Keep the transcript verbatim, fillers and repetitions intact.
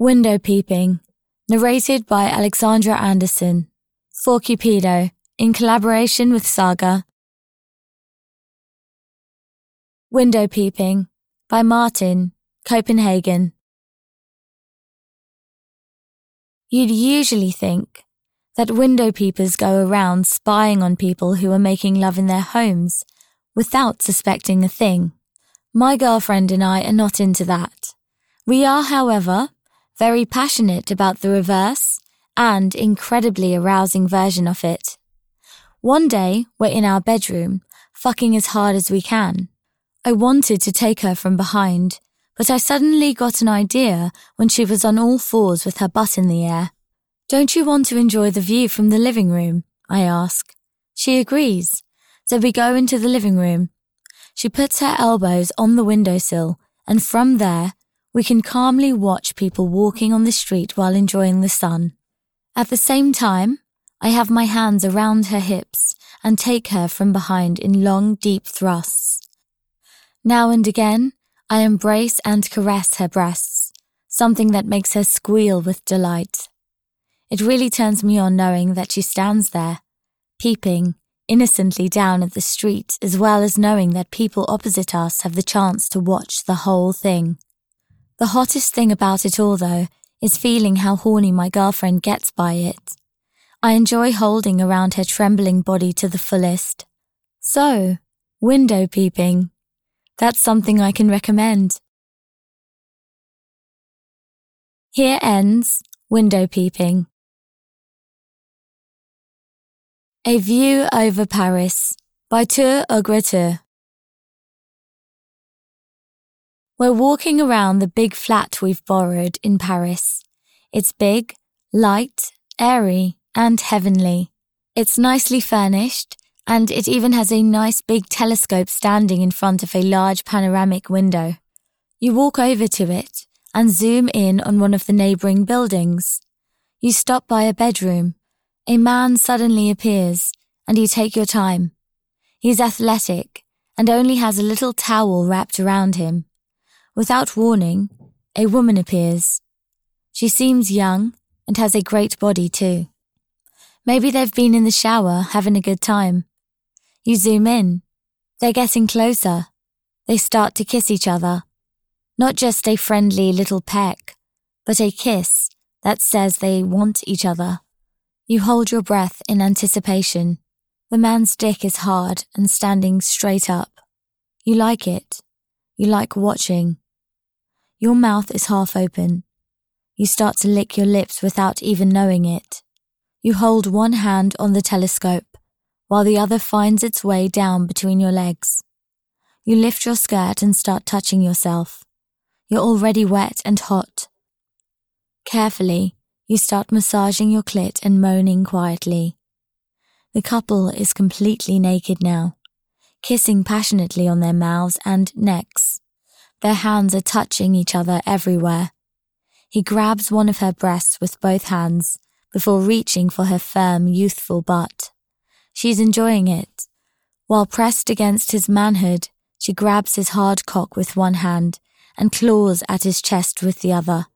Window Peeping, narrated by Alexandra Anderson, for Cupido, in collaboration with Saga. Window Peeping, by Martin, Copenhagen. You'd usually think that window peepers go around spying on people who are making love in their homes without suspecting a thing. My girlfriend and I are not into that. We are, however, very passionate about the reverse and incredibly arousing version of it. One day, we're in our bedroom, fucking as hard as we can. I wanted to take her from behind, but I suddenly got an idea when she was on all fours with her butt in the air. "Don't you want to enjoy the view from the living room?" I ask. She agrees, so we go into the living room. She puts her elbows on the windowsill, and from there, we can calmly watch people walking on the street while enjoying the sun. At the same time, I have my hands around her hips and take her from behind in long, deep thrusts. Now and again, I embrace and caress her breasts, something that makes her squeal with delight. It really turns me on knowing that she stands there, peeping innocently down at the street, as well as knowing that people opposite us have the chance to watch the whole thing. The hottest thing about it all, though, is feeling how horny my girlfriend gets by it. I enjoy holding around her trembling body to the fullest. So, window peeping. That's something I can recommend. Here ends Window Peeping. A View Over Paris by Tour au Gratin. We're walking around the big flat we've borrowed in Paris. It's big, light, airy, and heavenly. It's nicely furnished, and it even has a nice big telescope standing in front of a large panoramic window. You walk over to it and zoom in on one of the neighbouring buildings. You stop by a bedroom. A man suddenly appears, and you take your time. He's athletic and only has a little towel wrapped around him. Without warning, a woman appears. She seems young and has a great body too. Maybe they've been in the shower having a good time. You zoom in. They're getting closer. They start to kiss each other. Not just a friendly little peck, but a kiss that says they want each other. You hold your breath in anticipation. The man's dick is hard and standing straight up. You like it. You like watching. Your mouth is half open. You start to lick your lips without even knowing it. You hold one hand on the telescope, while the other finds its way down between your legs. You lift your skirt and start touching yourself. You're already wet and hot. Carefully, you start massaging your clit and moaning quietly. The couple is completely naked now, kissing passionately on their mouths and necks. Their hands are touching each other everywhere. He grabs one of her breasts with both hands before reaching for her firm, youthful butt. She's enjoying it. While pressed against his manhood, she grabs his hard cock with one hand and claws at his chest with the other.